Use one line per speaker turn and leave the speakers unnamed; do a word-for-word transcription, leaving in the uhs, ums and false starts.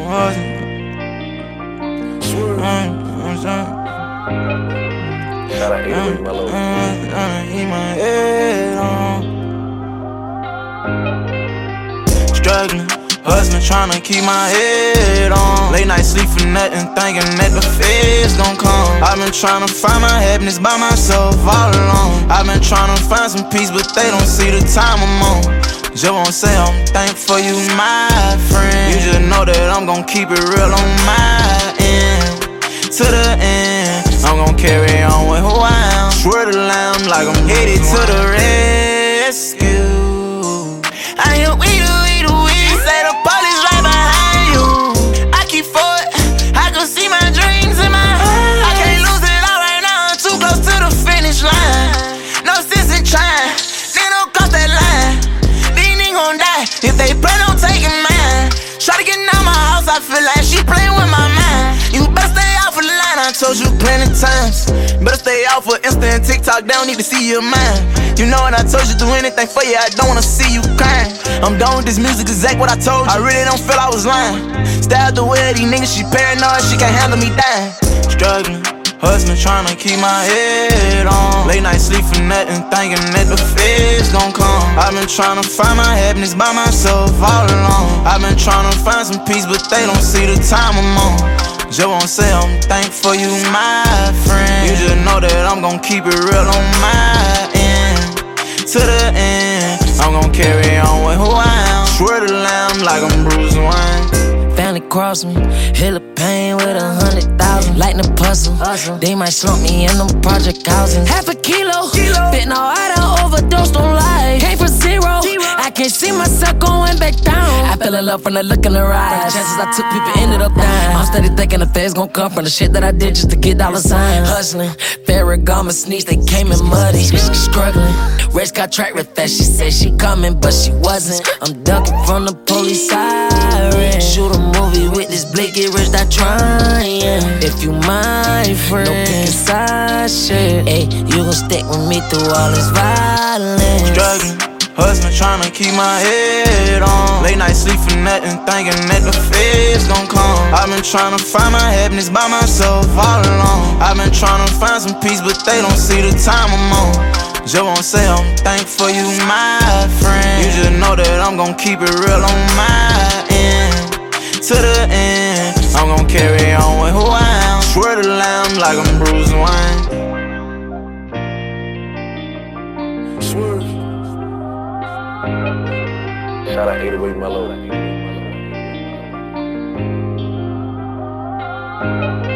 hustling. Swear, I'm saying.
Shout out eight oh eight Mellow.
Eat my head on. Struggling, hustling, tryna keep my head on. Late night sleep for nothing, thinking that the feds gon' come. I've been tryna find my happiness by myself all alone. I've been tryna find some peace, but they don't see the time I'm on. Just won't say I'm thankful for you, my friend. You just know that I'm gon' keep it real on my end. To the end, I'm gon' carry on with who I am. Swear to lamb like I'm headed to the rescue. I hear we do, we do, we say the police right behind you. I keep forward, I can see my dreams in my eyes. I can't lose it all right now, I'm too close to the finish line. No sense in trying, they don't cross that line. These niggas gon' die if they plan on taking mine. Try to get out my house, I feel like she playing with my mind. You better stay off of the line, I told you plenty times. Better stay off for Insta and TikTok, they don't need to see your mind. You know what I told you, do anything for you, I don't wanna see you crying. I'm done with this music, exact what I told you. I really don't feel I was lying. Stay out the way of these niggas, she paranoid, she can't handle me dying. Struggling, hustling, tryna keep my head on. Late night sleep for nothing, thinking that the feds gon' come. I've been tryna find my happiness by myself all alone. I've been tryna find some peace, but they don't see the time I'm on. Just won't say I'm thankful for you, my friend. You just know that I'm gon' keep it real on my end. To the end, I'm gon' carry on with who I am. Swear to lamb like I'm Bruce Wayne.
Family cross me, hill of pain with a hundred thousand. Lightin' a puzzle, they might slump me in them project housing. Half a kilo, bit no, I done overdosed on life. Came from zero, I can't see myself going back down. I fell in love from the look in her eyes. Chances I took, people ended up dying. I'm steady thinking the feds gon' come from the shit that I did just to get dollar signs. Hustling, Ferragamo sneaks, they came in muddy. Struggling, race got track with that. She said she coming, but she wasn't. I'm ducking from the police siren. Shoot a movie with this blick, get rich, not trying. If you my friend, no pickin' side shit. Ayy, you gon' stick with me through all this violence.
Struggling, hustling, tryna keep my head on. Late night sleep for nothing, thinking that the feds gon' come. I've been tryna find my happiness by myself all alone. I've been tryna find some peace, but they don't see the time I'm on. Just won't say I'm thankful for you, my friend. You just know that I'm gon' keep it real on my end. To the end, I'm gon' carry on with who I am. Swear to lamb like I'm Bruce Wayne. Swear.
Shout out eight oh eight Mellow.